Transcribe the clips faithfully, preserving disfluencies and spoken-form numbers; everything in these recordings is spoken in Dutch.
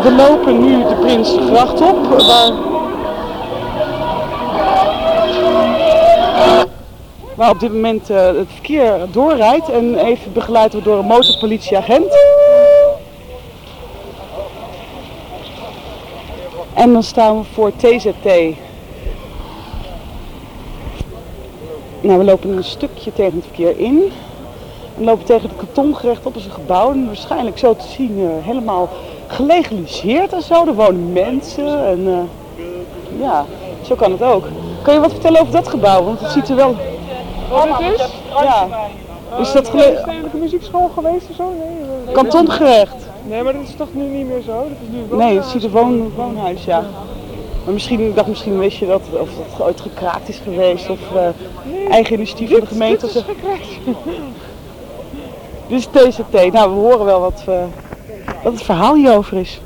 We lopen nu de Prinsengracht op, waar, waar op dit moment uh, het verkeer doorrijdt en even begeleid wordt door een motorpolitieagent. En dan staan we voor T Z T. Nou, we lopen een stukje tegen het verkeer in. We lopen tegen het kantongerecht op, is een gebouw. En waarschijnlijk zo te zien uh, helemaal gelegaliseerd en zo. Er wonen mensen en uh, ja, zo kan het ook. Kan je wat vertellen over dat gebouw? Want het ziet er wel... Wat het is? Ja. Is dat gele... Is stedelijke muziekschool geweest of zo? Nee. Kantongerecht? Nee, maar dat is toch nu niet meer zo? Dat is nu woonhuis. Nee, het ziet er woon, woonhuis, ja. Maar misschien, ik dacht misschien wist je dat, of het ooit gekraakt is geweest of uh, nee, eigen initiatief van de gemeente. Dit is gekraakt. Dit is T Z T. Nou, we horen wel wat, uh, wat het verhaal hierover is.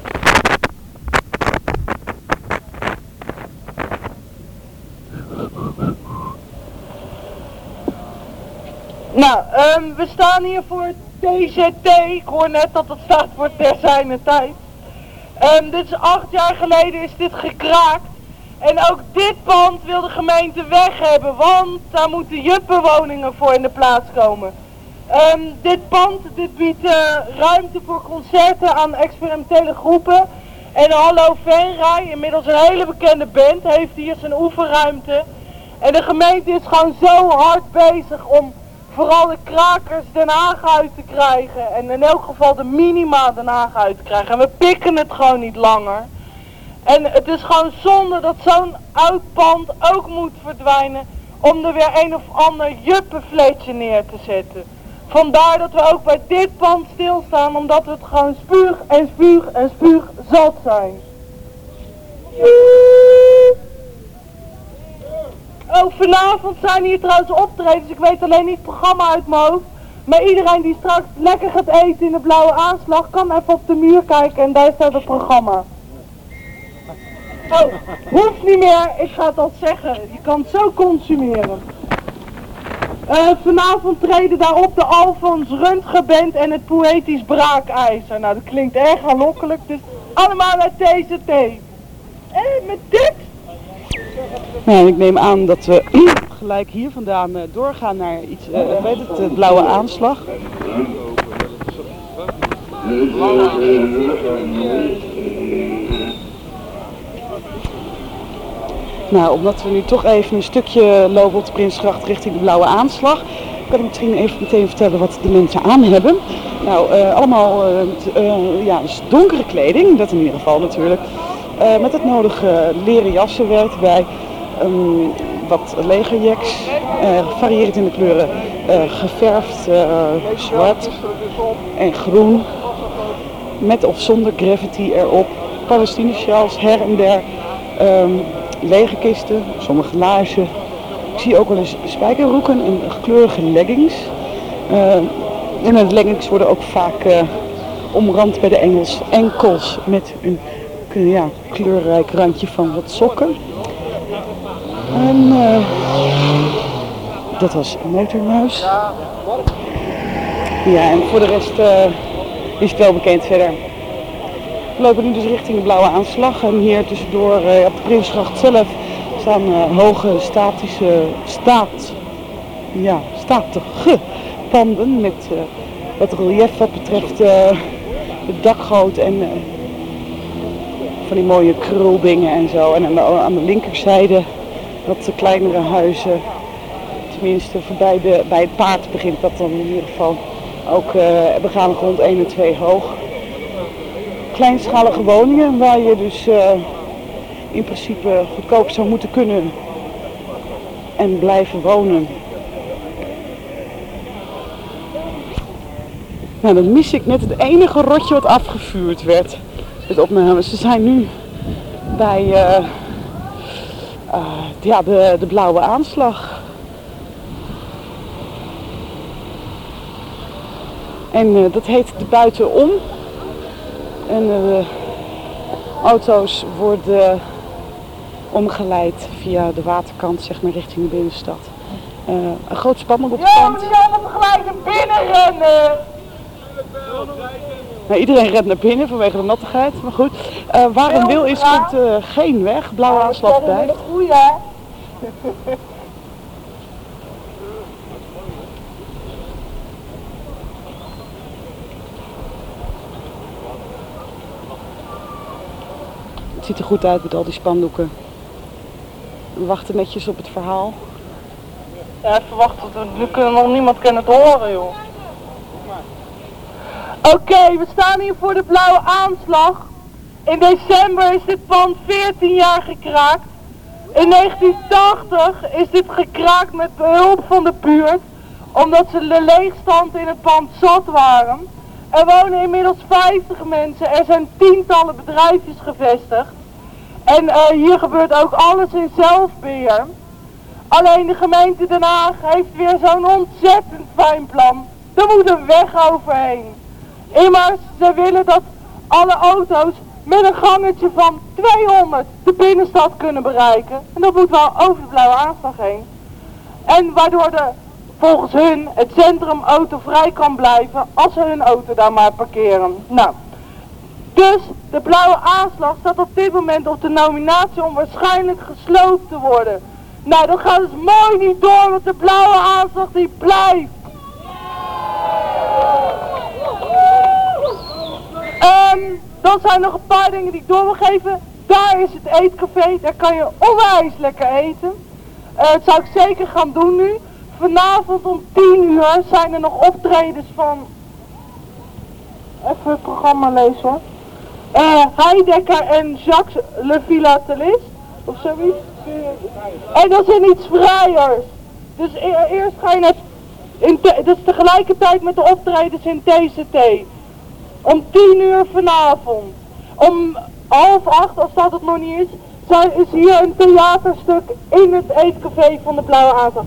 Nou, um, we staan hier voor T Z T. Ik hoor net dat het staat voor ter zijner tijd. Um, dit is acht jaar geleden is dit gekraakt. En ook dit pand wil de gemeente weg hebben, want daar moeten juppenwoningen voor in de plaats komen. Um, dit pand dit biedt uh, ruimte voor concerten aan experimentele groepen. En Hallo Venray, inmiddels een hele bekende band, heeft hier zijn oefenruimte. En de gemeente is gewoon zo hard bezig om vooral de krakers Den Haag uit te krijgen. En in elk geval de minima Den Haag uit te krijgen. En we pikken het gewoon niet langer. En het is gewoon zonde dat zo'n oud pand ook moet verdwijnen om er weer een of ander juppenfletje neer te zetten. Vandaar dat we ook bij dit pand stilstaan, omdat we het gewoon spuug en spuug en spuug zat zijn. Oh, vanavond zijn hier trouwens optredens, ik weet alleen niet het programma uit mijn hoofd. Maar iedereen die straks lekker gaat eten in de blauwe aanslag, kan even op de muur kijken en daar staat het programma. Oh, hoeft niet meer, ik ga het al zeggen, je kan het zo consumeren. Uh, vanavond treden daarop de Alfons Röntgenband en het Poëtisch Braakijzer. Nou, dat klinkt erg aanlokkelijk, dus allemaal naar T Z T. En met dit... Nou, ik neem aan dat we gelijk hier vandaan uh, doorgaan naar iets, uh, weet het, de blauwe aanslag. Nou, omdat we nu toch even een stukje lopen op de Prinsengracht richting de blauwe aanslag, kan ik misschien even meteen vertellen wat de mensen aan hebben. Nou, uh, allemaal uh, t, uh, ja, dus donkere kleding, dat in ieder geval natuurlijk. Uh, met het nodige leren jassen werkt bij um, wat legerjacks, uh, varierend in de kleuren, uh, geverfd uh, zwart en groen, met of zonder graffiti erop, Palestine-sjaals her en der. Um, legerkisten, sommige laarzen. Ik zie ook wel eens spijkerbroeken en gekleurige leggings. Uh, en de leggings worden ook vaak uh, omrand bij de Engels enkels met een ja, kleurrijk randje van wat sokken. En uh, dat was Motormuis. Ja, en voor de rest uh, is het wel bekend verder. We lopen nu dus richting de blauwe aanslag en hier tussendoor uh, op de Prinsengracht zelf staan uh, hoge statische staat, ja, statige panden met uh, wat relief wat betreft uh, de dakgoot en uh, van die mooie kruldingen en zo. En aan de, aan de linkerzijde wat kleinere huizen, tenminste voorbij de, bij het paard begint dat dan in ieder geval ook uh, begaande grond één en twee hoog. Kleinschalige woningen waar je dus uh, in principe goedkoop zou moeten kunnen en blijven wonen. Nou, dan mis ik net het enige rotje wat afgevuurd werd. Met opnames. Ze zijn nu bij uh, uh, ja, de, de blauwe aanslag. En uh, dat heet de buitenom. En uh, de auto's worden omgeleid via de waterkant, zeg maar, richting de binnenstad. Uh, een groot spanning op de kant. Ja, die allemaal tegelijk naar binnen rennen! Nou, iedereen rent naar binnen vanwege de nattigheid, maar goed. Uh, waar een wil is, komt uh, geen weg. Blauwe aanslag bij. Het ziet er goed uit met al die spandoeken. We wachten netjes op het verhaal. Ja, even wachten. Nu kunnen nog niemand kan het horen, joh. Oké, okay, we staan hier voor de blauwe aanslag. In december is dit pand veertien jaar gekraakt. In negentien tachtig is dit gekraakt met behulp van de buurt. Omdat ze de leegstand in het pand zat waren. Er wonen inmiddels vijftig mensen. Er zijn tientallen bedrijfjes gevestigd. En uh, hier gebeurt ook alles in zelfbeheer. Alleen de gemeente Den Haag heeft weer zo'n ontzettend fijn plan. Er moet een weg overheen. Immers, ze willen dat alle auto's met een gangetje van tweehonderd de binnenstad kunnen bereiken. En dat moet wel over de blauwe aanslag heen. En waardoor de, volgens hun het centrum autovrij kan blijven als ze hun auto daar maar parkeren. Nou, dus de blauwe aanslag staat op dit moment op de nominatie om waarschijnlijk gesloopt te worden. Nou, dat gaat dus mooi niet door, want de blauwe aanslag die blijft. Um, dan zijn er nog een paar dingen die ik door wil geven. Daar is het eetcafé, daar kan je onwijs lekker eten. Uh, dat zou ik zeker gaan doen nu. Vanavond om tien uur zijn er nog optredens van... Even het programma lezen hoor. Uh, Heidecker en Jacques Le Philatelist, of zoiets. En dat zijn iets vrijers. Dus e eerst ga je naar... In dus tegelijkertijd met de optredens in T C T. Om tien uur vanavond. Om half acht, als dat het nog niet is, zijn, is hier een theaterstuk in het eetcafé van de Blauwe Aanslag.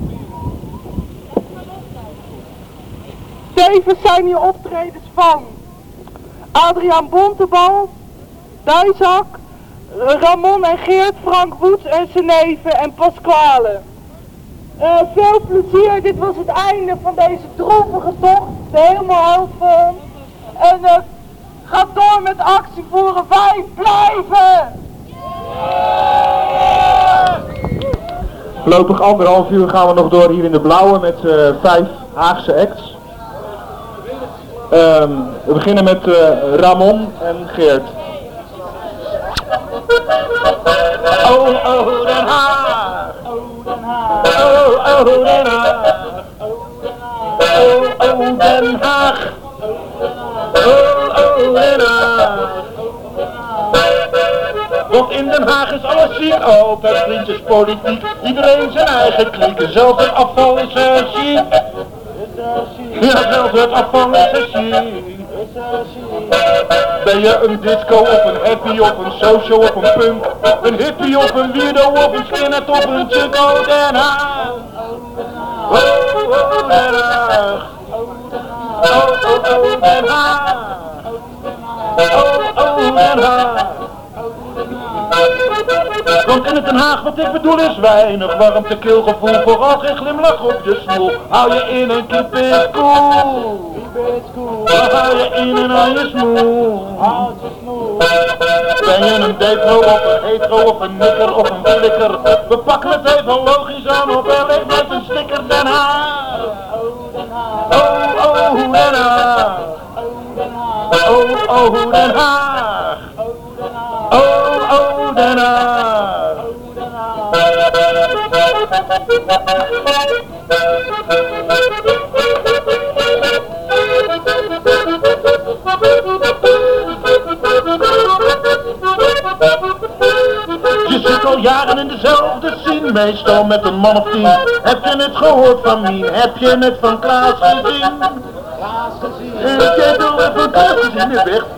Tevens zijn hier optredens van Adriaan Bontebal, Duizak, Ramon en Geert, Frank Woets en zijn neven en Pasquale. Uh, veel plezier, dit was het einde van deze droevige tocht, helemaal helpvol. En uh, ga door met actie voeren, wij blijven! Voorlopig anderhalf uur gaan we nog door hier in de blauwe met uh, vijf Haagse acts. Um, we beginnen met uh, Ramon en Geert. Oh, oh, Den Haag. Oh, Den Haag. Oh, oh, Den Haag. Oh, oh, Den Haag. Oh, oh, Den Haag. Want in Den Haag is alles ziek, altijd vriendjespolitiek. Iedereen zijn eigen klieken, zelfs het afval is er ziek. Ja, zelfs het afval is er ziek. Ben je een disco of een happy of een socio of een punk? Een hippie of een weirdo of een skinhead of een chick? Oh, Den Haag. Oh, oh, Den Haag. Oh, oh, oh, Den Haag. Oh, oh, Den Haag. Want in het Den Haag, wat ik bedoel, is weinig warmte, keelgevoel, vooral geen glimlach op je smoel. Hou je in en keep it cool. Hou je in en hou je smoel. Ben je een detro of een hetero of een nikker of een flikker? We pakken het even logisch aan op en leg met een sticker. Den Haag. Oh, oh, Den Haag. Oh, oh, Den Haag. Oh, oh, Den Haag. Je zit al jaren in dezelfde scene, meestal met een man of tien. Heb je het gehoord van Mien? Heb je het van Klaas gezien? Heb je het al van Klaas gezien? Je weg.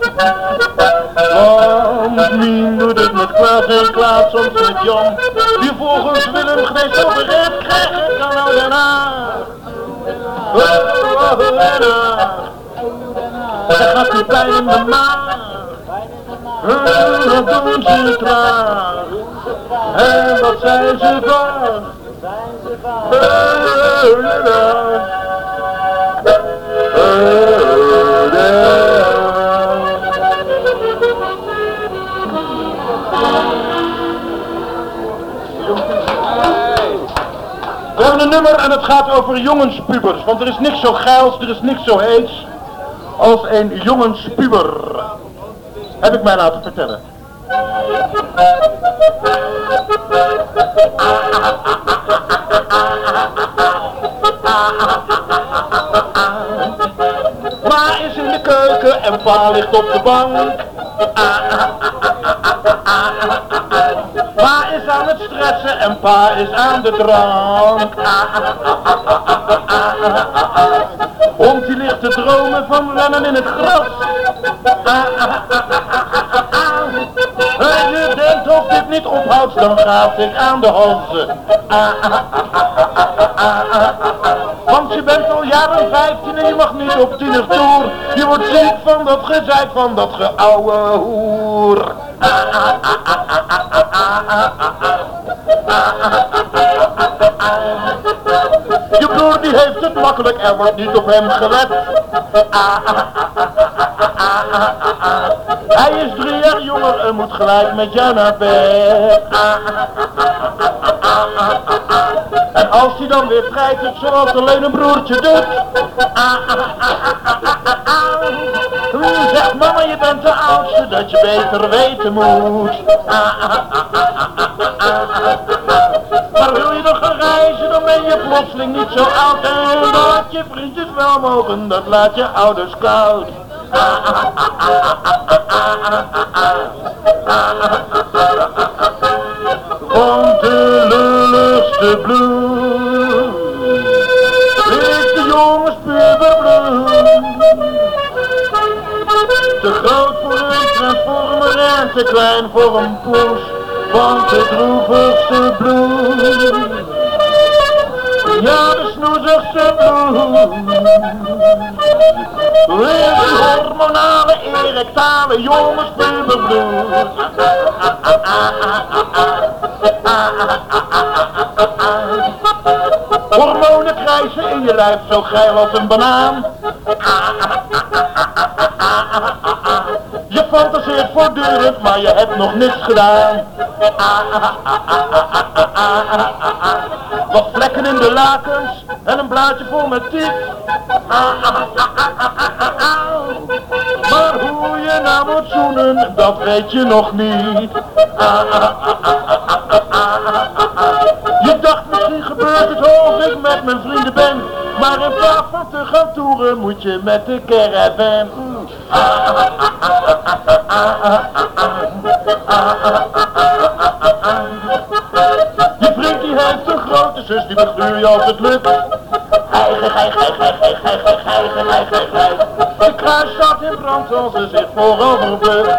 Want Mien doet het met Klaas en Klaas soms met Jan. Die volgens Willem Gnees overreed krijgen kan al Den Haag. Oh, oh, Den Haag. Daar gaat die pijn in de maag. En dat doen ze traag. En wat zijn ze vaag. Oh, Den Haag. Oh, Den Haag. nummer en het gaat over jongenspubers. Want er is niks zo geils, er is niks zo heets als een jongenspuber. Heb ik mij laten vertellen. Ma is in de keuken en pa ligt op de bank. Pa is aan het stressen en pa is aan de drank. Hond die ligt te dromen van rennen in het gras. En je denkt of dit niet ophoudt, dan gaat ik aan de hals. Want je bent al jaren vijftien en je mag niet op tienertour. Je wordt ziek van dat gezeik van dat geouwe hoer. Je broer die heeft het makkelijk, er wordt niet op hem gelet. Hij is drie jaar jonger en moet gelijk met jou naar bed. En als hij dan weer treitert zoals alleen een broertje doet. Wie zegt mama je bent de oudste dat je beter weten moet. Maar wil je nog gaan reizen dan ben je plotseling niet zo oud. En dat je vriendjes wel mogen dat laat je ouders koud. Want de lulligste bloed is de jongenspuberbloed. Te groot voor een transformer en te klein voor een poes. Want de droevigste bloed, ja de snoezigste bloed, is de hormonale, erectale jongenspuberbloed. Hormonen krijgen in je lijf zo geil als een banaan. Je fantaseert voortdurend, maar je hebt nog niks gedaan. Wat vlekken in de lakens en een blaadje vol met tiet. Maar hoe je nou moet zoenen, dat weet je nog niet. Je dacht misschien gebeurt het als ik met mijn vrienden ben. Maar in plaats van te gaan toeren moet je met de caravan. Je vriend die heeft een grote zus, die begluur je als het lukt. Hijgen, hijgen, hijgen, hijgen, hijgen, hijgen, hijgen. De kruis staat in brand als ze zich voorover bukt.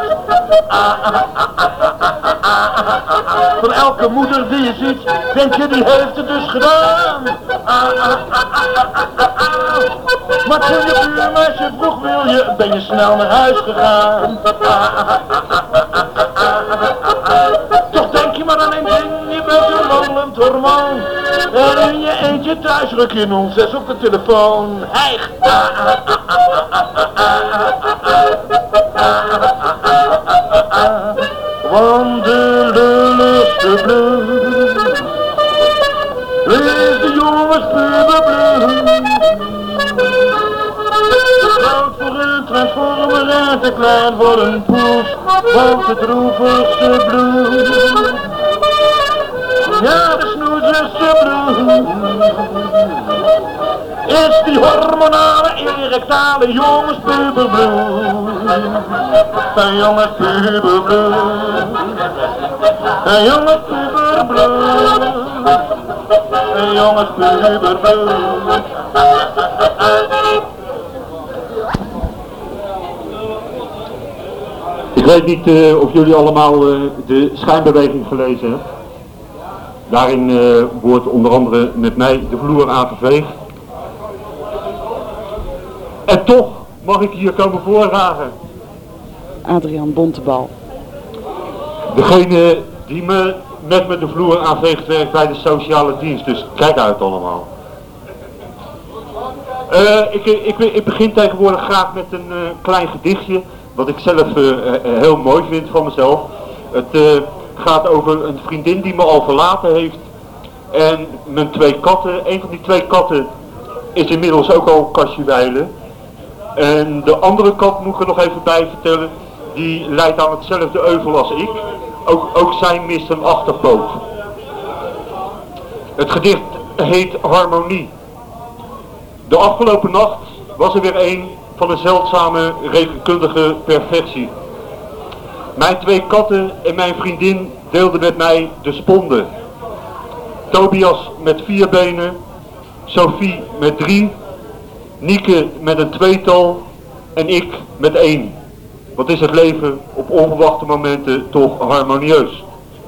Van elke moeder die je ziet, denk je die heeft het dus gedaan. Maar toen je buurmeisje vroeg wil je, ben je snel naar huis gegaan. Toch denk je maar aan één ding, je bent een wandelend hormoon. En in je eentje thuis ruk je nul zes op de telefoon. Hijg! Want de lulligste bloed is de jongenspuberbloed. Te groot voor een transformer en te klein voor een poes. Want de droevigste bloed, ja de snoezigste bloed, is die hormonale, erectale jongenspuberbloed. Een jongenspuberbloed, een jongenspuberbloed, een jongenspuberbloed. Ik weet niet uh, of jullie allemaal uh, de schijnbeweging gelezen hebben. Daarin uh, wordt onder andere met mij de vloer aangeveegd. En toch mag ik hier komen voordragen. Adriaan Bontebal. Degene die me met me de vloer aanveegt werkt bij de sociale dienst, dus kijk uit allemaal. Uh, ik, ik, ik begin tegenwoordig graag met een uh, klein gedichtje, wat ik zelf uh, uh, heel mooi vind van mezelf. Het uh, gaat over een vriendin die me al verlaten heeft. En mijn twee katten, een van die twee katten is inmiddels ook al Kasjewijlen. En de andere kat, moet ik er nog even bij vertellen, die leidt aan hetzelfde euvel als ik. Ook, ook zij mist een achterpoot. Het gedicht heet Harmonie. De afgelopen nacht was er weer een van een zeldzame rekenkundige perfectie. Mijn twee katten en mijn vriendin deelden met mij de sponde. Tobias met vier benen, Sophie met drie, Nieke met een tweetal en ik met één. Wat is het leven op onverwachte momenten toch harmonieus.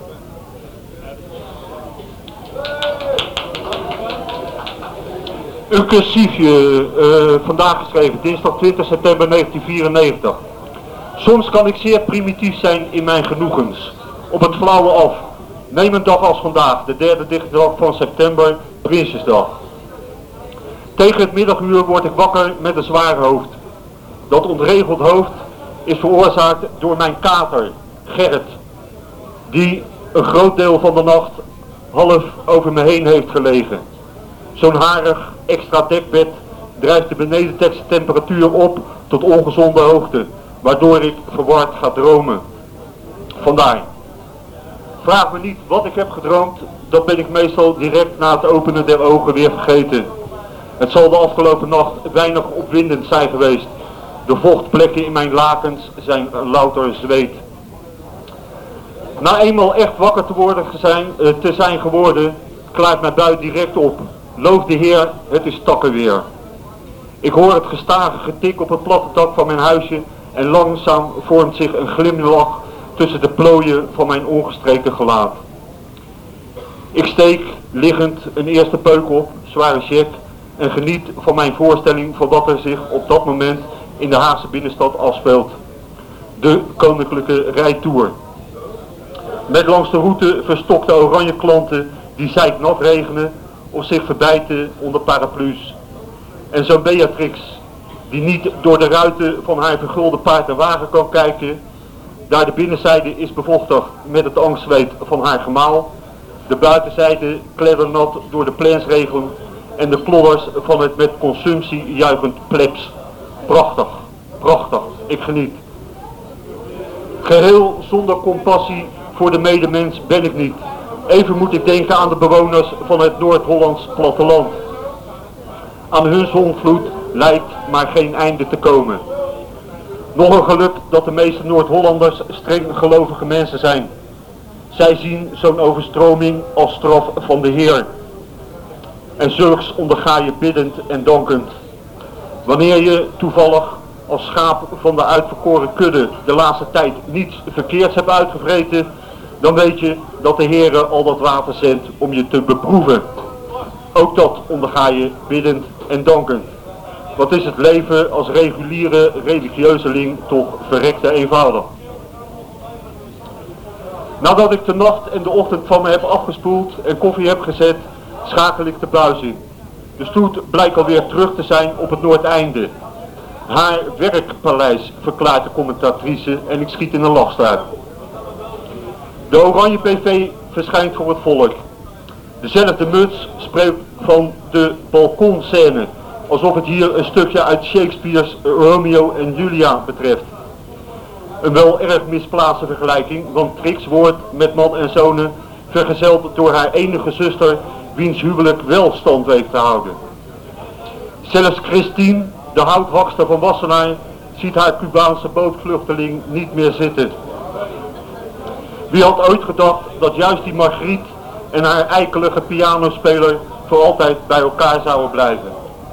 Een cursiefje, uh, vandaag geschreven, dinsdag twintig september negentien vierennegentig. Soms kan ik zeer primitief zijn in mijn genoegens. Op het flauwe af. Neem een dag als vandaag, de derde dichtdag van september, Prinsjesdag. Tegen het middaguur word ik wakker met een zwaar hoofd. Dat ontregeld hoofd is veroorzaakt door mijn kater, Gerrit, die een groot deel van de nacht half over me heen heeft gelegen. Zo'n harig extra dekbed drijft de benedentekst temperatuur op tot ongezonde hoogte, waardoor ik verward ga dromen. Vandaar. Vraag me niet wat ik heb gedroomd, dat ben ik meestal direct na het openen der ogen weer vergeten. Het zal de afgelopen nacht weinig opwindend zijn geweest. De vochtplekken in mijn lakens zijn louter zweet. Na eenmaal echt wakker te, worden zijn, te zijn geworden, klaart mijn buik direct op. Loof de Heer, het is takkenweer. Ik hoor het gestage getik op het platte dak van mijn huisje en langzaam vormt zich een glimlach tussen de plooien van mijn ongestreken gelaat. Ik steek, liggend, een eerste peuk op, zware check, en geniet van mijn voorstelling van wat er zich op dat moment in de Haagse binnenstad afspeelt. De koninklijke rijtour. Met langs de route verstokte oranje klanten die zeiknat regenen of zich verbijten onder paraplu's. En zo'n Beatrix, die niet door de ruiten van haar vergulde paard en wagen kan kijken, daar de binnenzijde is bevochtigd met het angstzweet van haar gemaal, de buitenzijde kleddernat door de plensregen en de klodders van het met consumptie juichend plebs. Prachtig, prachtig, ik geniet. Geheel zonder compassie voor de medemens ben ik niet. Even moet ik denken aan de bewoners van het Noord-Hollands platteland. Aan hun zonvloed lijkt maar geen einde te komen. Nog een geluk dat de meeste Noord-Hollanders streng gelovige mensen zijn. Zij zien zo'n overstroming als straf van de Heer. En zulks onderga je biddend en dankend. Wanneer je toevallig als schaap van de uitverkoren kudde de laatste tijd niets verkeerds hebt uitgevreten, dan weet je dat de Heere al dat water zendt om je te beproeven. Ook dat onderga je biddend en dankend. Wat is het leven als reguliere religieuzeling toch verrekte eenvoudig. Nadat ik de nacht en de ochtend van me heb afgespoeld en koffie heb gezet, schakel ik de buis in. De stoet blijkt alweer terug te zijn op het Noordeinde. Haar werkpaleis, verklaart de commentatrice en ik schiet in een lachstaart. De Oranje P V verschijnt voor het volk. Dezelfde muts spreekt van de balkonscène, alsof het hier een stukje uit Shakespeare's Romeo en Julia betreft. Een wel erg misplaatste vergelijking, want Trix wordt met man en zonen vergezeld door haar enige zuster, wiens huwelijk wel stand weet te houden. Zelfs Christine, de houthakster van Wassenaar, ziet haar Cubaanse bootvluchteling niet meer zitten. Wie had ooit gedacht dat juist die Margriet en haar eikelige pianospeler voor altijd bij elkaar zouden blijven.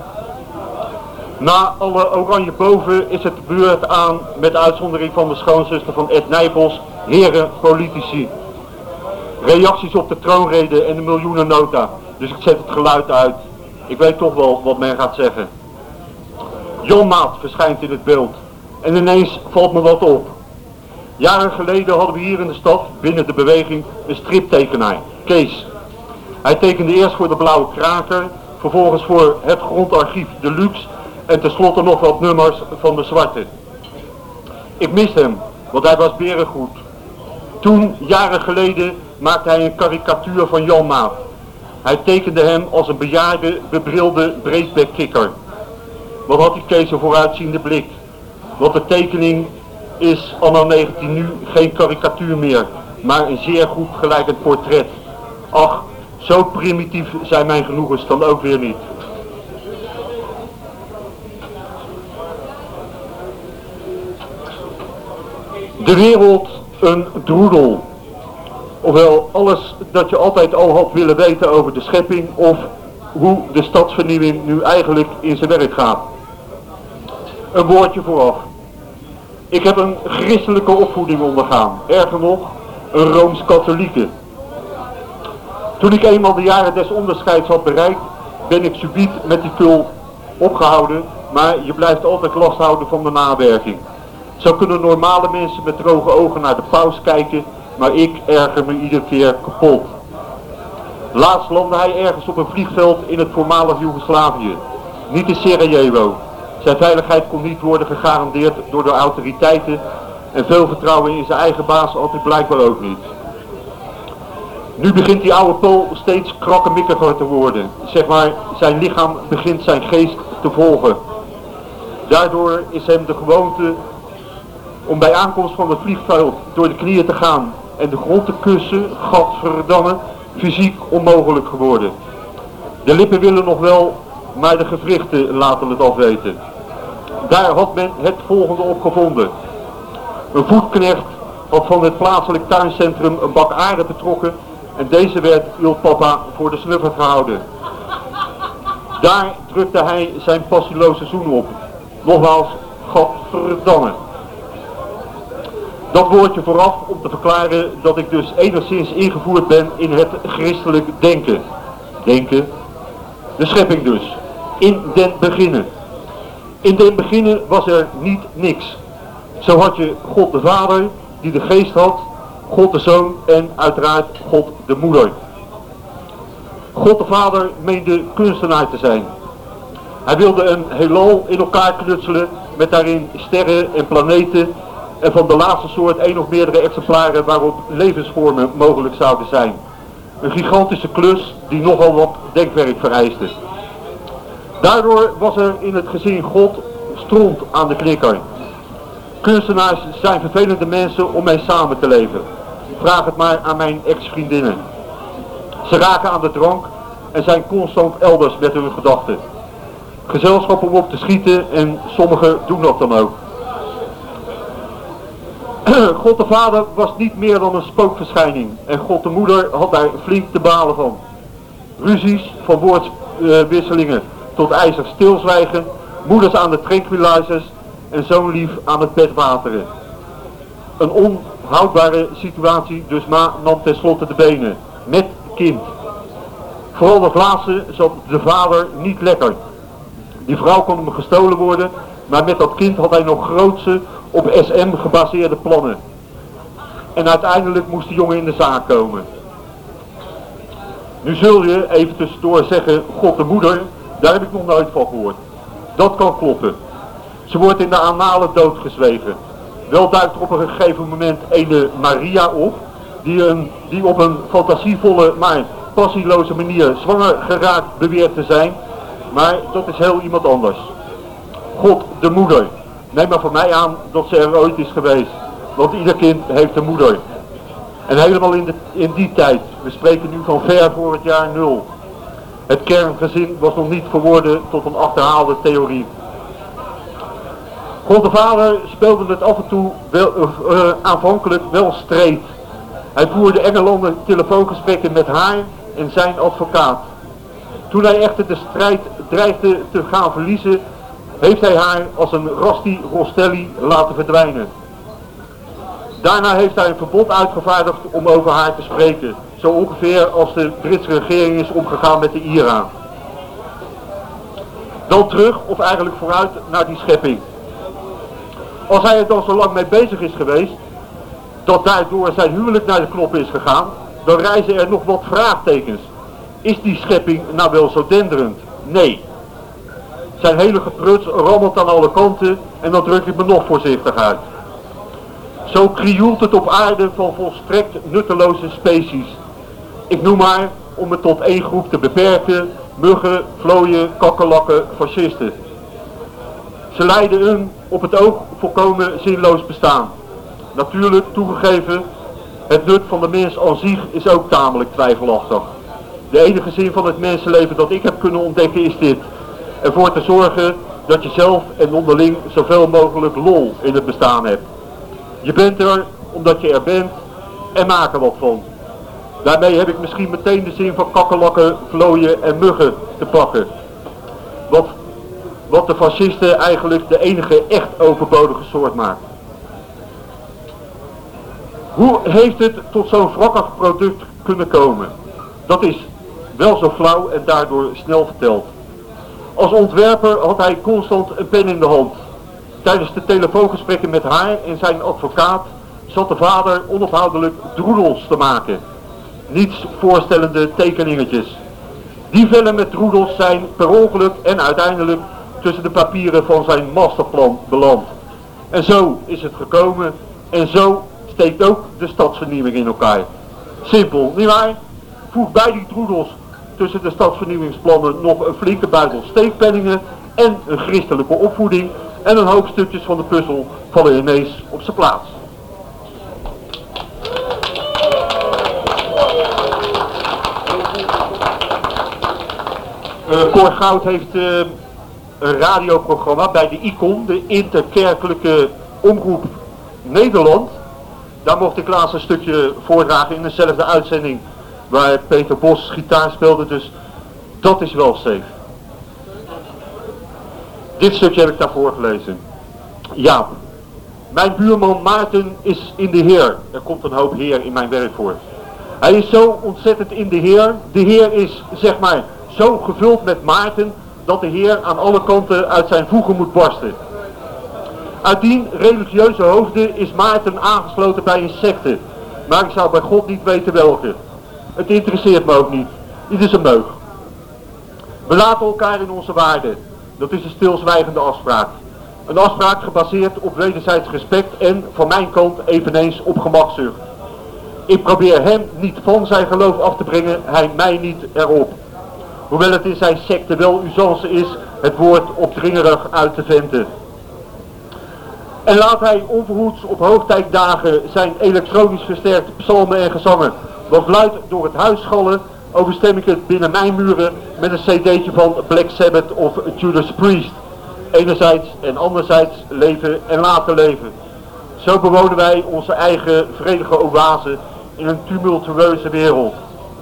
Na alle oranje boven is het de beurt aan, met uitzondering van de schoonzuster van Ed Nijpels, heren politici. Reacties op de troonrede en de miljoenennota, dus ik zet het geluid uit. Ik weet toch wel wat men gaat zeggen. Janmaat verschijnt in het beeld en ineens valt me wat op. Jaren geleden hadden we hier in de stad, binnen de beweging, een striptekenaar, Kees. Hij tekende eerst voor de Blauwe Kraker, vervolgens voor het Grondarchief Deluxe en tenslotte nog wat nummers van de Zwarte. Ik mis hem, want hij was berengoed. Toen, jaren geleden, maakte hij een karikatuur van Janmaat. Hij tekende hem als een bejaarde, bebrilde breedbekkikker. Wat had die Kees een vooruitziende blik. Want de tekening is anno negentien nu geen karikatuur meer, maar een zeer goed gelijkend portret. Ach, zo primitief zijn mijn genoegens dan ook weer niet. De wereld een droedel. Ofwel alles dat je altijd al had willen weten over de schepping of hoe de stadsvernieuwing nu eigenlijk in zijn werk gaat. Een woordje vooraf. Ik heb een christelijke opvoeding ondergaan, erger nog, een rooms-katholieke. Toen ik eenmaal de jaren des onderscheids had bereikt, ben ik subiet met die kul opgehouden, maar je blijft altijd last houden van de nawerking. Zo kunnen normale mensen met droge ogen naar de paus kijken, maar ik erger me iedere keer kapot. Laatst landde hij ergens op een vliegveld in het voormalig Joegoslavië, niet in Sarajevo. Zijn veiligheid kon niet worden gegarandeerd door de autoriteiten en veel vertrouwen in zijn eigen baas had hij blijkbaar ook niet. Nu begint die oude Pool steeds krakkemikkiger te worden. Zeg maar, zijn lichaam begint zijn geest te volgen. Daardoor is hem de gewoonte om bij aankomst van het vliegveld door de knieën te gaan en de grond te kussen, gadverdamme, fysiek onmogelijk geworden. De lippen willen nog wel, maar de gewrichten laten het afweten. Daar had men het volgende op gevonden. Een voetknecht had van het plaatselijk tuincentrum een bak aarde betrokken en deze werd Il Papa voor de snuffer gehouden. Daar drukte hij zijn passieloze zoen op. Nogmaals, gadverdamme. Dat woordje vooraf om te verklaren dat ik dus enigszins ingevoerd ben in het christelijk denken. Denken, de schepping dus. In den beginnen. In den beginnen was er niet niks. Zo had je God de Vader, die de geest had, God de Zoon en uiteraard God de Moeder. God de Vader meende kunstenaar te zijn. Hij wilde een heelal in elkaar knutselen met daarin sterren en planeten en van de laatste soort één of meerdere exemplaren waarop levensvormen mogelijk zouden zijn. Een gigantische klus die nogal wat denkwerk vereiste. Daardoor was er in het gezin God stront aan de knikker. Kunstenaars zijn vervelende mensen om mee samen te leven. Vraag het maar aan mijn ex-vriendinnen. Ze raken aan de drank en zijn constant elders met hun gedachten. Gezelschap om op te schieten en sommigen doen dat dan ook. God de Vader was niet meer dan een spookverschijning en God de Moeder had daar flink te balen van. Ruzies, van woordwisselingen tot ijzig stilzwijgen, moeders aan de tranquilizers en zoon lief aan het bed wateren. Een onhoudbare situatie, dus Ma nam tenslotte de benen, met kind. Vooral dat laatste zat de vader niet lekker. Die vrouw kon hem gestolen worden, maar met dat kind had hij nog grootse op S M gebaseerde plannen. En uiteindelijk moest de jongen in de zaak komen. Nu zul je even tussendoor zeggen, God de Moeder, daar heb ik nog nooit van gehoord. Dat kan kloppen. Ze wordt in de anale dood gezweven. Wel duikt er op een gegeven moment ene Maria op, die, een, die op een fantasievolle, maar passieloze manier zwanger geraakt beweert te zijn. Maar dat is heel iemand anders. God de Moeder. Neem maar van mij aan dat ze er ooit is geweest. Want ieder kind heeft een moeder. En helemaal in, de, in die tijd, we spreken nu van ver voor het jaar nul. Het kerngezin was nog niet verworden tot een achterhaalde theorie. God de Vader speelde het af en toe wel, uh, uh, aanvankelijk wel streed. Hij voerde engelanden telefoongesprekken met haar en zijn advocaat. Toen hij echter de strijd dreigde te gaan verliezen, heeft hij haar als een Rasti Rostelli laten verdwijnen. Daarna heeft hij een verbod uitgevaardigd om over haar te spreken. Zo ongeveer als de Britse regering is omgegaan met de I R A. Dan terug, of eigenlijk vooruit, naar die schepping. Als hij er dan zo lang mee bezig is geweest, dat daardoor zijn huwelijk naar de knop is gegaan, dan rijzen er nog wat vraagtekens. Is die schepping nou wel zo denderend? Nee. Zijn hele gepruts rammelt aan alle kanten en dan druk ik me nog voorzichtig uit. Zo krioelt het op aarde van volstrekt nutteloze species. Ik noem maar om het tot één groep te beperken: muggen, vlooien, kakkerlakken, fascisten. Ze leiden een op het oog volkomen zinloos bestaan. Natuurlijk, toegegeven, het nut van de mens aan zich is ook tamelijk twijfelachtig. De enige zin van het mensenleven dat ik heb kunnen ontdekken is dit: ervoor te zorgen dat je zelf en onderling zoveel mogelijk lol in het bestaan hebt. Je bent er omdat je er bent en maak er wat van. Daarmee heb ik misschien meteen de zin van kakkerlakken, vlooien en muggen te pakken. Wat, wat de fascisten eigenlijk de enige echt overbodige soort maakt. Hoe heeft het tot zo'n wrakkig product kunnen komen? Dat is wel zo flauw en daardoor snel verteld. Als ontwerper had hij constant een pen in de hand. Tijdens de telefoongesprekken met haar en zijn advocaat zat de vader onophoudelijk droedels te maken. Niets voorstellende tekeningetjes. Die vellen met droedels zijn per ongeluk en uiteindelijk tussen de papieren van zijn masterplan beland. En zo is het gekomen en zo steekt ook de stadsvernieuwing in elkaar. Simpel, nietwaar? Voeg bij die droedels tussen de stadsvernieuwingsplannen nog een flinke buidel steekpenningen en een christelijke opvoeding en een hoop stukjes van de puzzel vallen ineens op zijn plaats. Uh, Cor Goud heeft uh, een radioprogramma bij de I C O N, de Interkerkelijke Omroep Nederland. Daar mocht ik laatst een stukje voordragen in dezelfde uitzending waar Peter Bos gitaar speelde, dus dat is wel safe. Dit stukje heb ik daarvoor gelezen. Ja, mijn buurman Maarten is in de Heer. Er komt een hoop Heer in mijn werk voor. Hij is zo ontzettend in de Heer. De Heer is, zeg maar, zo gevuld met Maarten dat de Heer aan alle kanten uit zijn voegen moet barsten. Uit die religieuze hoofden is Maarten aangesloten bij een secte, maar ik zou bij God niet weten welke. Het interesseert me ook niet. Ieder zijn meug. We laten elkaar in onze waarden. Dat is een stilzwijgende afspraak. Een afspraak gebaseerd op wederzijds respect en van mijn kant eveneens op gemakzucht. Ik probeer hem niet van zijn geloof af te brengen, hij mij niet erop. Hoewel het in zijn secte wel usance is het woord opdringerig uit te venten. En laat hij onverhoeds op hoogtijdagen zijn elektronisch versterkte psalmen en gezangen wat luid door het huis schallen, overstem ik het binnen mijn muren met een cd'tje van Black Sabbath of Judas Priest. Enerzijds en anderzijds leven en laten leven. Zo bewonen wij onze eigen vredige oase in een tumultueuze wereld.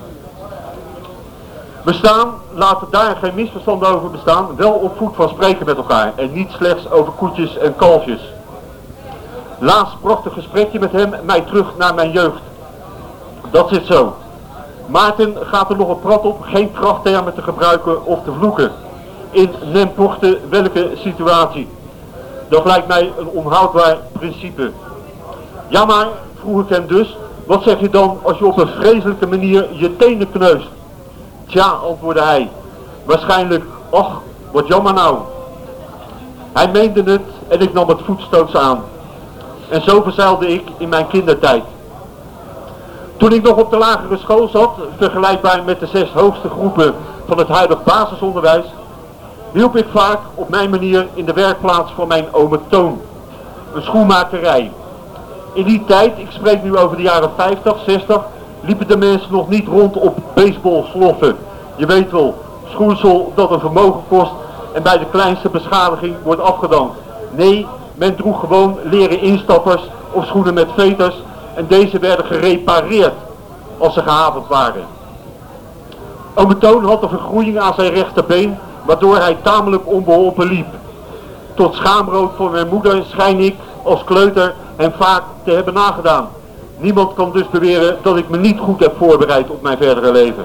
We staan, laten daar geen misverstand over bestaan, wel op voet van spreken met elkaar en niet slechts over koetjes en kalfjes. Laatst bracht een gesprekje met hem mij terug naar mijn jeugd. Dat zit zo. Maarten gaat er nog een prat op geen krachttermen te gebruiken of te vloeken. In n'importe welke situatie. Dat lijkt mij een onhoudbaar principe. Ja maar, vroeg ik hem dus, wat zeg je dan als je op een vreselijke manier je tenen kneust? Tja, antwoordde hij. Waarschijnlijk, ach, wat jammer nou. Hij meende het en ik nam het voetstoots aan. En zo verzeilde ik in mijn kindertijd. Toen ik nog op de lagere school zat, vergelijkbaar met de zes hoogste groepen van het huidig basisonderwijs, hielp ik vaak op mijn manier in de werkplaats van mijn ome Toon. Een schoenmakerij. In die tijd, ik spreek nu over de jaren vijftig, zestig, liepen de mensen nog niet rond op baseballsloffen. Je weet wel, schoeisel dat een vermogen kost en bij de kleinste beschadiging wordt afgedankt. Nee, men droeg gewoon leren instappers of schoenen met veters en deze werden gerepareerd als ze gehavend waren. Ome Toon had een vergroeiing aan zijn rechterbeen, waardoor hij tamelijk onbeholpen liep. Tot schaamrood voor mijn moeder schijn ik als kleuter hem vaak te hebben nagedaan. Niemand kan dus beweren dat ik me niet goed heb voorbereid op mijn verdere leven.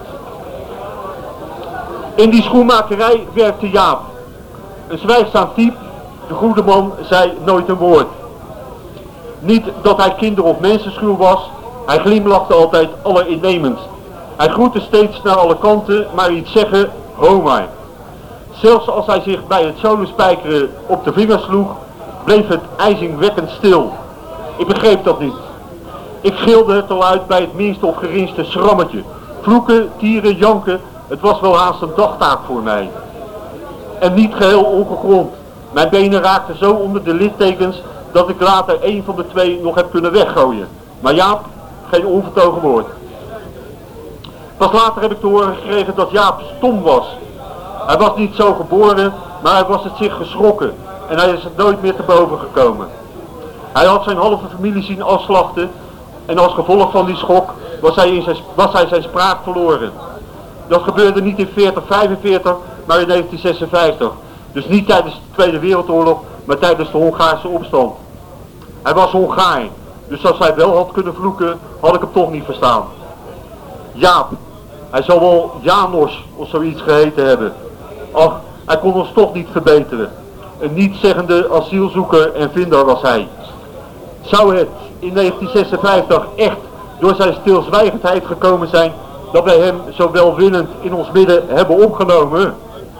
In die schoenmakerij werkte Jaap. Een zwijgzaam type, de goede man zei nooit een woord. Niet dat hij kinder- of mensenschuw was, hij glimlachte altijd allerinnemendst. Hij groette steeds naar alle kanten, maar iets zeggen, ho maar. Zelfs als hij zich bij het solospijkeren op de vingers sloeg, bleef het ijzingwekkend stil. Ik begreep dat niet. Ik gilde het al uit bij het minste of geringste schrammetje. Vloeken, tieren, janken, het was wel haast een dagtaak voor mij. En niet geheel ongegrond. Mijn benen raakten zo onder de littekens dat ik later één van de twee nog heb kunnen weggooien. Maar Jaap, geen onvertogen woord. Pas later heb ik te horen gekregen dat Jaap stom was. Hij was niet zo geboren, maar hij was het zich geschrokken. En hij is het nooit meer te boven gekomen. Hij had zijn halve familie zien afslachten. En als gevolg van die schok was hij, in zijn, was hij zijn spraak verloren. Dat gebeurde niet in veertig vijfenveertig, maar in negentien zesenvijftig. Dus niet tijdens de Tweede Wereldoorlog, maar tijdens de Hongaarse opstand. Hij was Hongaar, dus als hij wel had kunnen vloeken, had ik hem toch niet verstaan. Jaap, hij zal wel Janos of zoiets geheten hebben. Ach, hij kon ons toch niet verbeteren. Een nietszeggende asielzoeker en vinder was hij. Zou het in negentien zesenvijftig echt door zijn stilzwijgendheid gekomen zijn dat wij hem zo welwillend in ons midden hebben opgenomen?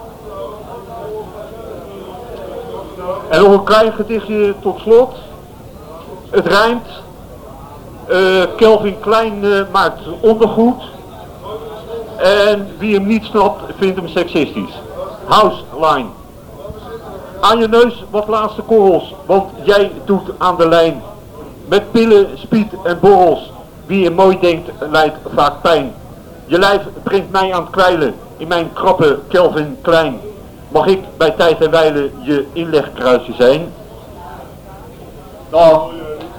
En nog een klein gedichtje tot slot. Het rijmt. Uh, Kelvin Klein uh, maakt ondergoed. En wie hem niet snapt, vindt hem seksistisch. Houseline. Aan je neus wat laatste korrels, want jij doet aan de lijn. Met pillen, spied en borrels. Wie je mooi denkt, lijdt vaak pijn. Je lijf brengt mij aan het kwijlen in mijn krappe Kelvin Klein. Mag ik bij tijd en wijle je inlegkruisje zijn? Nou.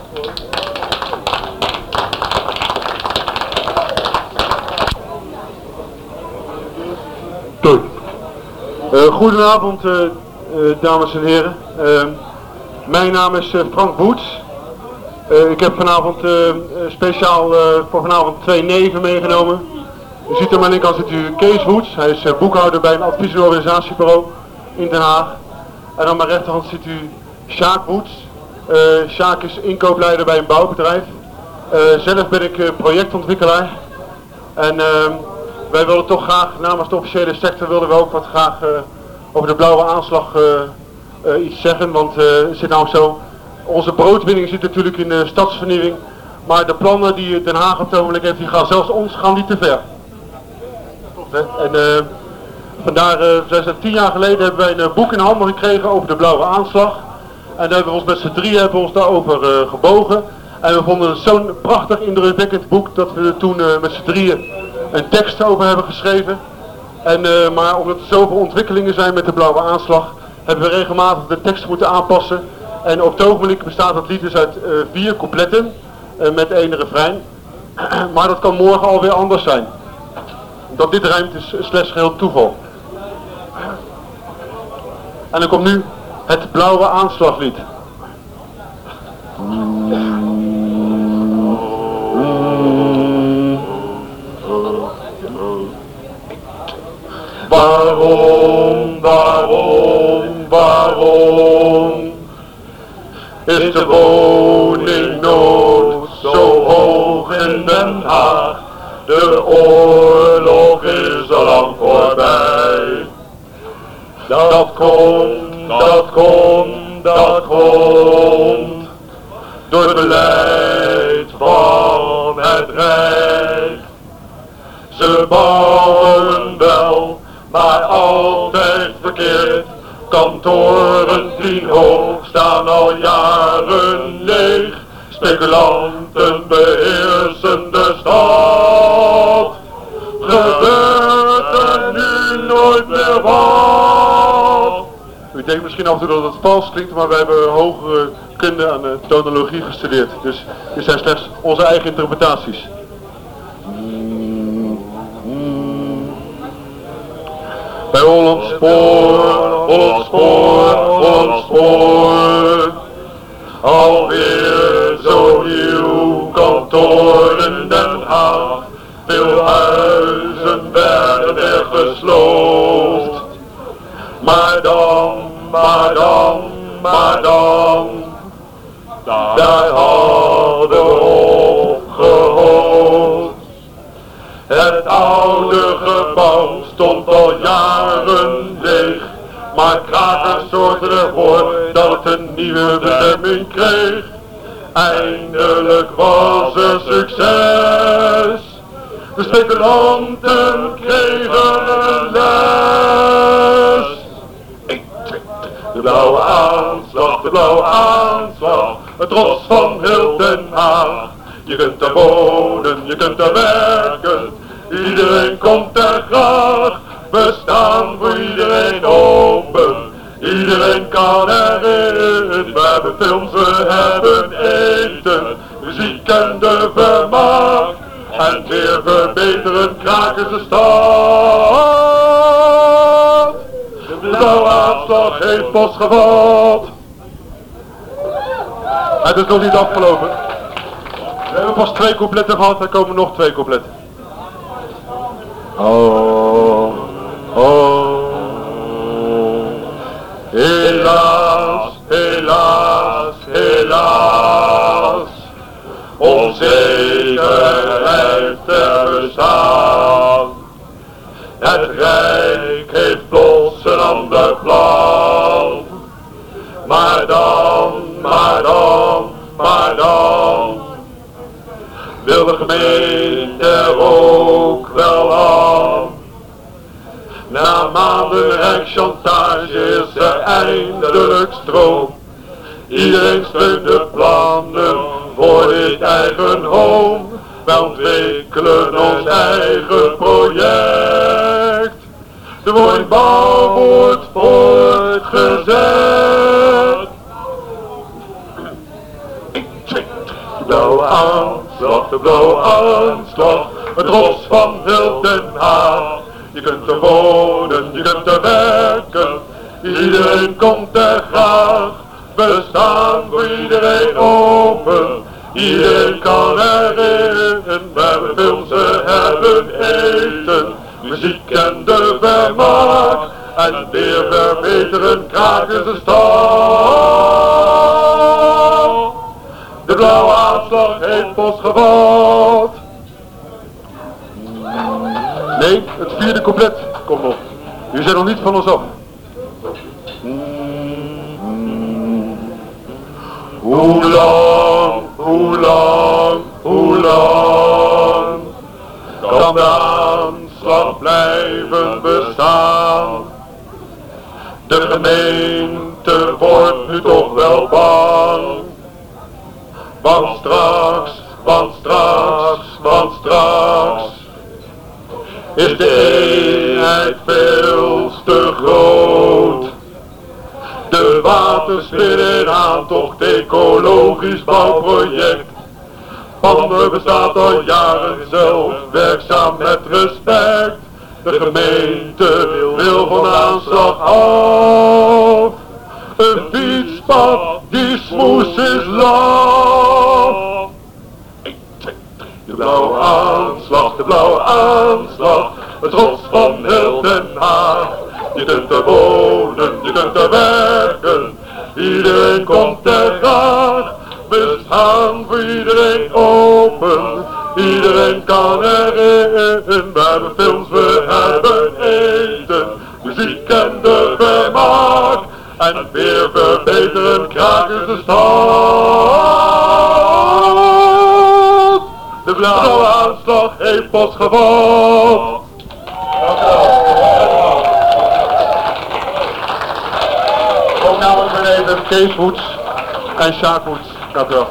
Goed. Uh, goedenavond, uh, uh, dames en heren. Uh, mijn naam is uh, Frank Boets. Uh, ik heb vanavond uh, speciaal uh, voor vanavond twee neven meegenomen. U ziet aan mijn linkerkant zit u Kees Woets. Hij is uh, boekhouder bij een advies- en organisatiebureau in Den Haag. En aan mijn rechterhand ziet u Sjaak Woets. Uh, Sjaak is inkoopleider bij een bouwbedrijf. Uh, zelf ben ik uh, projectontwikkelaar. En uh, wij willen toch graag, namens de officiële sector wilden we ook wat graag uh, over de blauwe aanslag uh, uh, iets zeggen. Want uh, het zit nou zo, onze broodwinning zit natuurlijk in de stadsvernieuwing. Maar de plannen die Den Haag op het ogenblik heeft, die gaan zelfs ons gaan niet te ver. En uh, vandaar, uh, zijn tien jaar geleden hebben wij een uh, boek in handen gekregen over de blauwe aanslag. En daar hebben we ons met z'n drieën hebben we ons daarover uh, gebogen. En we vonden het zo'n prachtig indrukwekkend boek dat we er toen uh, met z'n drieën een tekst over hebben geschreven. En, uh, maar omdat er zoveel ontwikkelingen zijn met de blauwe aanslag, hebben we regelmatig de tekst moeten aanpassen. En op het ogenblik bestaat het lied dus uit uh, vier coupletten uh, met één refrein. Maar dat kan morgen alweer anders zijn. Dat dit rijmt is slechts geheel toeval. En dan komt nu het blauwe aanslaglied. Waarom, waarom, waarom is de woningnood zo hoog in Den Haag? De oorlog is al lang voorbij. Dat komt, dat komt, dat komt door het beleid van het Rijk. Ze bouwen wel, maar altijd verkeerd. Kantoren tien hoog staan al jaren leeg. Speculanten beheersen de stad. Gebeurt er nu nooit meer wat? U denkt misschien af en toe dat het vals klinkt, maar wij hebben hogere kunde aan de tonologie gestudeerd. Dus dit zijn slechts onze eigen interpretaties. Bij Holland Spoor, Holland Spoor, Holland Spoor. Alweer zo nieuw kantoor in Den Haag. Veel huizen werden er gesloofd. Maar dan, maar dan, maar dan, daar hadden we op gehoopt. Het oude gebouw stond al jaren leeg, maar krakers zorgden ervoor dat het een nieuwe bestemming kreeg. Eindelijk was er succes, De speculanten kregen een les. één, twee, drie. De blauwe aanslag, de blauwe aanslag. Het trots van heel Den Haag. Je kunt er wonen, je kunt er werken. Iedereen komt er graag. We staan voor iedereen open. Iedereen kan erin. We hebben films, we hebben eten. Muziek en de vermaak. En weer verbeteren kraken ze stad. De blauwe aanslag heeft Bos gevat. Het is nog niet afgelopen. We hebben pas twee coupletten gehad, er komen nog twee coupletten. Oh, oh. Helaas, helaas, helaas. Onzekerheid ter bestaan. Het Rijk heeft plots een ander plan. Maar dan, maar dan, maar dan. Wil de gemeente er ook wel aan. Na maanden rijkschantage is er eindelijk stroom. Iedereen steunt de plannen voor dit eigen home. Wij ontwikkelen ons eigen project. De woningbouw wordt voortgezet. De blauwe aanslag, de blauwe aanslag. Het trots van heel Den Haag. Je kunt er wonen, je kunt er werken. Iedereen komt er graag. We staan voor iedereen open. Iedereen kan erin. We hebben films, we hebben eten. Muziek en de vermaak. En weer verbeteren kraken ze stad. De blauwe aanslag heeft Bos gevat. Nee, het vierde couplet komt nog. Jullie zijn nog niet van ons af. Hoe lang, hoe lang, hoe lang kan de aanslag blijven bestaan? De gemeente wordt nu toch wel bang. Want straks, want straks, want straks is de eenheid veel te groot. De waterspinnen aantocht, ecologisch bouwproject. Pander bestaat al jaren zelf, werkzaam met respect. De gemeente wil van aanslag af. Een fietspad, die smoes is laf. De blauwe aanslag, de blauwe aanslag. Het trots van heel Den Haag. Je kunt er wonen, je kunt er werken. Iedereen komt er graag. We staan voor iedereen open. Iedereen kan erin. We hebben films, we hebben eten. Muziek en de vermaak. En weer verbeteren kraken ze stad. De blauwe aanslag heeft Bos gevat. Ook namens beneden Kees Voets en Sjaak Voets. Dank u wel.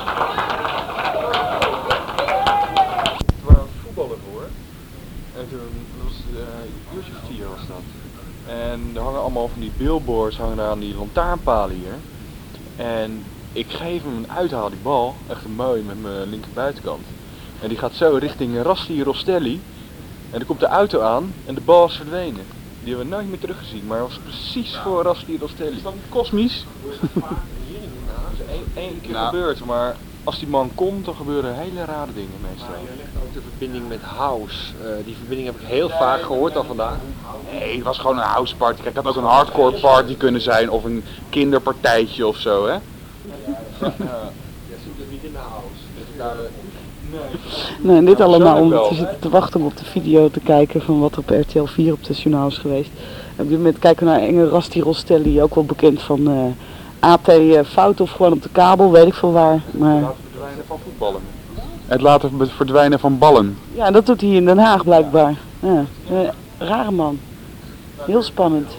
We waren voetballen voor. En toen was het uh, een uurtje of vier was dat. En er hangen allemaal van die billboards hangen daar aan die lantaarnpalen hier. En ik geef hem een uithaal, die bal, echt een mooi met mijn linkerbuitenkant. En die gaat zo richting Rasti Rostelli. En er komt de auto aan en de bal is verdwenen. Die hebben we nooit meer teruggezien, maar het was precies voor Rasti Rostelli. Is dat niet kosmisch? Dat is één, één keer nou. gebeurd, maar als die man komt, dan gebeuren hele rare dingen meestal. Maar jij legt ook de verbinding met house. Uh, die verbinding heb ik heel vaak gehoord al vandaag. Nee, het was gewoon een house party. Kijk, het had ook een hardcore party kunnen zijn of een kinderpartijtje of zo, hè? Ja, jij zit dus niet in de house. Dus daar, uh, Nee, en dit allemaal omdat we zitten te wachten om op de video te kijken van wat er op R T L vier op het journaal is geweest. En op dit moment kijken we naar enge Rasti Rostelli, ook wel bekend van uh, A T uh, Fout of gewoon op de kabel, weet ik veel waar. Maar... Laten we verdwijnen van voetballen. Het laten verdwijnen van ballen. Ja, dat doet hij in Den Haag blijkbaar. Ja, uh, rare man. Heel spannend.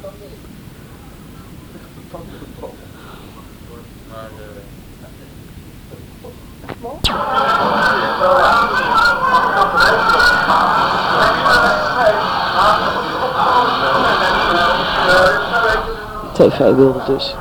T V wilde dus.